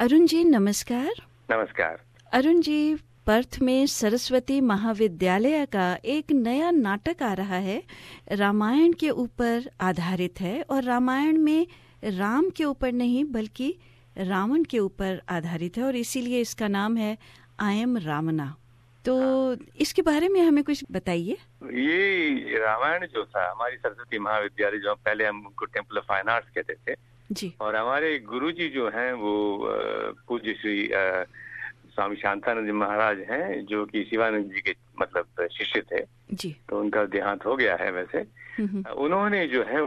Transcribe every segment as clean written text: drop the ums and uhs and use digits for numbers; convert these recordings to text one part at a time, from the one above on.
अरुण जी नमस्कार। नमस्कार। अरुण जी, पर्थ में सरस्वती महाविद्यालय का एक नया नाटक आ रहा है, रामायण के ऊपर आधारित है और रामायण में राम के ऊपर नहीं बल्कि रावण के ऊपर आधारित है और इसीलिए इसका नाम है आई एम रावणा। तो इसके बारे में हमें कुछ बताइए। ये रामायण जो था, हमारी सरस्वती महाविद्यालय जो पहले हम उनको टेम्पल ऑफ फाइन आर्ट्स कहते थे जी, और हमारे गुरुजी जो हैं वो पूज्य श्री स्वामी शांतानंद जी महाराज हैं जो कि शिवानंद जी के मतलब शिष्य थे जी। तो उनका देहांत हो गया है। वैसे उन्होंने जो है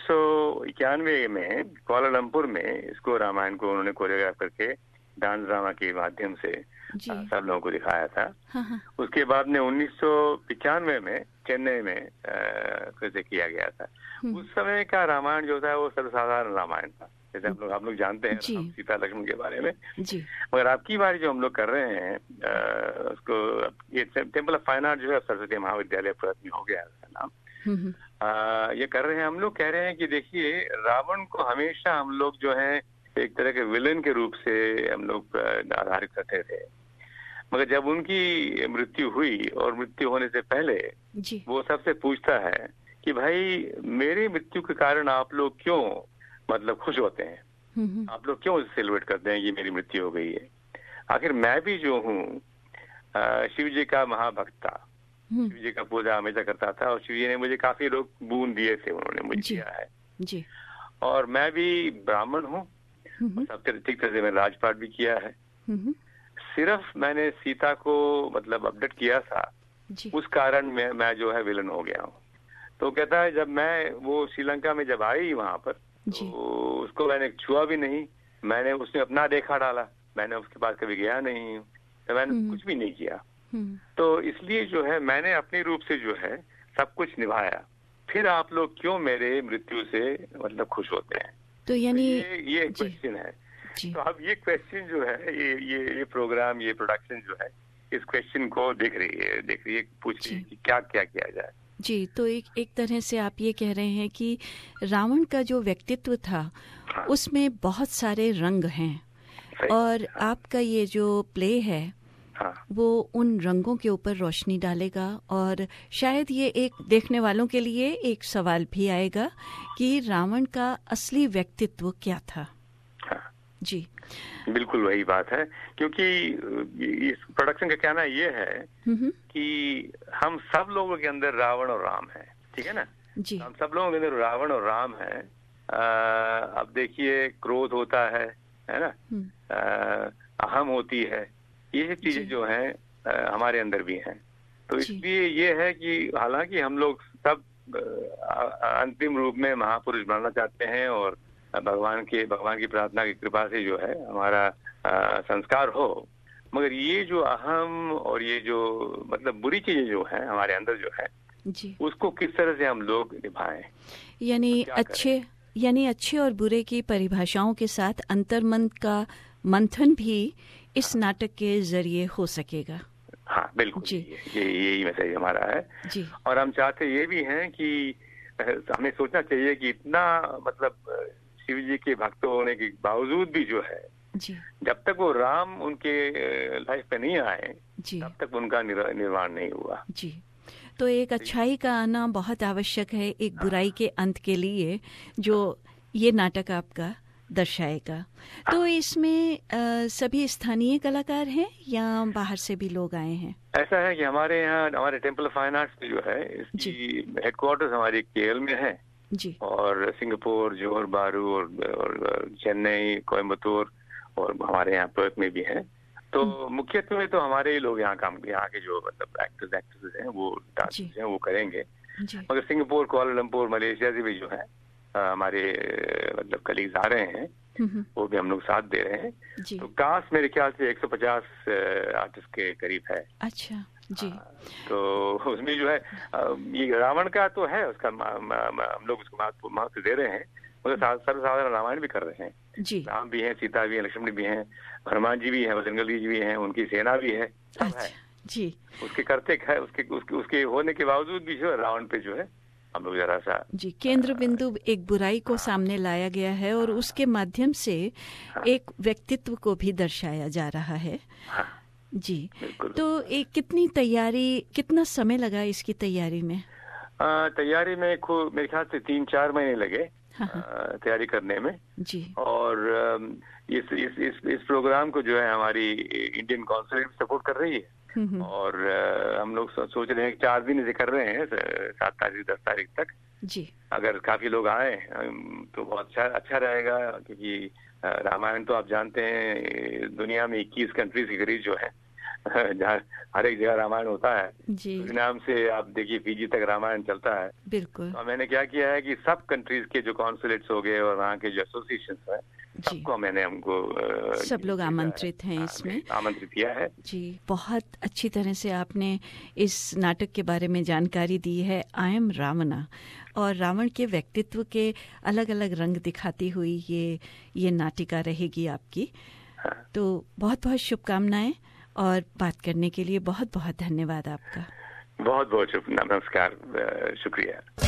1991 में कुआलालंपुर में इसको रामायण को उन्होंने कोरियोग्राफ करके डांस ड्रामा के माध्यम से सब लोगों को दिखाया था। हाँ। उसके बाद में 1995 में चेन्नई में फिर से किया गया था। उस समय का रामायण जो था वो सर्वसाधारण रामायण था, जैसे आप लोग जानते हैं सीता लक्ष्मण के बारे में जी। मगर आपकी बारी जो हम लोग कर रहे हैं उसको ये टेम्पल ऑफ फाइन आर्ट जो है सरस्वती महाविद्यालय पर्थ में हो गया है उसका नाम। ये कर रहे हैं, हम लोग कह रहे हैं कि देखिए रावण को हमेशा हम लोग जो है एक तरह के विलेन के रूप से हम लोग आधारित करते थे, मगर जब उनकी मृत्यु हुई और मृत्यु होने से पहले वो सबसे पूछता है कि भाई मेरी मृत्यु के कारण आप लोग क्यों मतलब खुश होते हैं, आप लोग क्यों सेलिब्रेट करते हैं कि मेरी मृत्यु हो गई है। आखिर मैं भी जो हूँ शिव जी का महाभक्त था, शिव जी का पूजा हमेशा करता था और शिव जी ने मुझे काफी लोग बूंद दिए थे, उन्होंने मुझे दिया है जी। और मैं भी ब्राह्मण हूँ, सबसे ठीक तरह से मैंने राजपाट भी किया है। सिर्फ मैंने सीता को मतलब अपडेट किया था उस कारण मैं जो है विलन हो गया हूँ। तो कहता है जब मैं वो श्रीलंका में जब आई वहां पर तो उसको मैंने छुआ भी नहीं, मैंने उसने अपना देखा डाला, मैंने उसके पास कभी गया नहीं, तो मैंने कुछ भी नहीं किया। तो इसलिए जो है मैंने अपने रूप से जो है सब कुछ निभाया, फिर आप लोग क्यों मेरे मृत्यु से मतलब खुश होते हैं। तो यानी ये क्वेश्चन है। तो अब ये क्वेश्चन जो है ये प्रोग्राम ये प्रोडक्शन जो है इस क्वेश्चन को देख रही है पूछ रही है कि क्या क्या किया जाए जी। तो एक तरह से आप ये कह रहे हैं कि रावण का जो व्यक्तित्व था उसमें बहुत सारे रंग हैं और आपका ये जो प्ले है वो उन रंगों के ऊपर रोशनी डालेगा और शायद ये एक देखने वालों के लिए एक सवाल भी आएगा कि रावण का असली व्यक्तित्व क्या था। जी बिल्कुल वही बात है, क्योंकि इस प्रोडक्शन का कहना ये है कि हम सब लोगों के अंदर रावण और राम है, ठीक है ना जी। हम सब लोगों के अंदर रावण और राम है। अब देखिए क्रोध होता है ना, अहम होती है, ये चीजें जो हैं हमारे अंदर भी हैं। तो इसलिए ये है कि हालांकि हम लोग सब अंतिम रूप में महापुरुष बनना चाहते हैं और भगवान की प्रार्थना की कृपा से जो है हमारा संस्कार हो, मगर ये जो अहम और ये जो मतलब बुरी चीजें जो है हमारे अंदर जो है जी, उसको किस तरह से हम लोग निभाएं, यानी अच्छे और बुरे की परिभाषाओं के साथ अंतर्मन का मंथन भी इस नाटक के जरिए हो सकेगा। हाँ बिल्कुल जी, यही मैसेज हमारा है जी। और हम चाहते ये भी हैं कि हमें सोचना चाहिए कि इतना मतलब शिव जी के भक्त होने के बावजूद भी जो है जी, जब तक वो राम उनके लाइफ पे नहीं आए तब तक उनका निर्वाण नहीं हुआ जी। तो एक अच्छाई का आना बहुत आवश्यक है एक बुराई के अंत के लिए, जो ये नाटक आपका दर्शाएगा। तो इसमें सभी स्थानीय कलाकार हैं या बाहर से भी लोग आए हैं? ऐसा है कि हमारे यहाँ हमारे टेम्पल ऑफ फाइन आर्ट्स जो है इसकी हेडक्वार्टर्स हमारी केएल में है जी। और सिंगापुर, जोहर बारू और चेन्नई, कोयम्बतूर और हमारे यहाँ पर्थ में भी है। तो मुख्यत्व में तो हमारे ही लोग यहाँ के जो मतलब एक्टर्स हैं वो डांसर्स हैं वो करेंगे, मगर सिंगापुर, कुआलालंपुर, मलेशिया से भी जो है हमारे मतलब कलीग्स आ रहे हैं, वो भी हम लोग साथ दे रहे हैं। तो कास्ट मेरे ख्याल से 150 आर्टिस्ट के करीब है। अच्छा जी। तो उसमें जो है ये रावण का तो है, उसका हम लोग उसको महत्व दे रहे हैं, मगर सर्वसाधारण रामायण भी कर रहे हैं जी। राम भी है, सीता भी है, लक्ष्मण भी हैं, हनुमान जी भी हैं, बजरंगबली जी भी हैं, उनकी सेना भी है, सब है जी। उसके करते है उसके होने के बावजूद भी जो है रावण पे जो है हम लोग जरा सा जी, केंद्र बिंदु एक बुराई को सामने लाया गया है और उसके माध्यम से एक व्यक्तित्व को भी दर्शाया जा रहा है। जी, तो एक कितना समय लगा इसकी तैयारी में? तैयारी में मेरे ख्याल से 3-4 महीने लगे तैयारी करने में जी। और इस प्रोग्राम को जो है हमारी इंडियन कॉन्सुलेट सपोर्ट कर रही है और हम लोग सोच रहे हैं कि 4 दिन से कर रहे हैं, 7 तारीख 10 तारीख तक जी। अगर काफी लोग आए तो बहुत अच्छा रहेगा, क्योंकि रामायण तो आप जानते हैं दुनिया में 21 कंट्रीज के करीब जो है जहाँ हर एक जगह रामायण होता है जी। नाम से आप देखिए फीजी तक रामायण चलता है। बिल्कुल। तो मैंने क्या किया है कि सब कंट्रीज के जो कॉन्सुलेट्स हो गए और वहाँ के जो एसोसिएशन है सबको हमको सब लोग आमंत्रित हैं इसमें, आमंत्रित किया है जी। बहुत अच्छी तरह से आपने इस नाटक के बारे में जानकारी दी है। आई एम रावणा और रावण के व्यक्तित्व के अलग अलग रंग दिखाती हुई ये नाटिका रहेगी आपकी। तो बहुत बहुत शुभकामनाएं और बात करने के लिए बहुत बहुत धन्यवाद आपका। बहुत बहुत नमस्कार, शुक्रिया।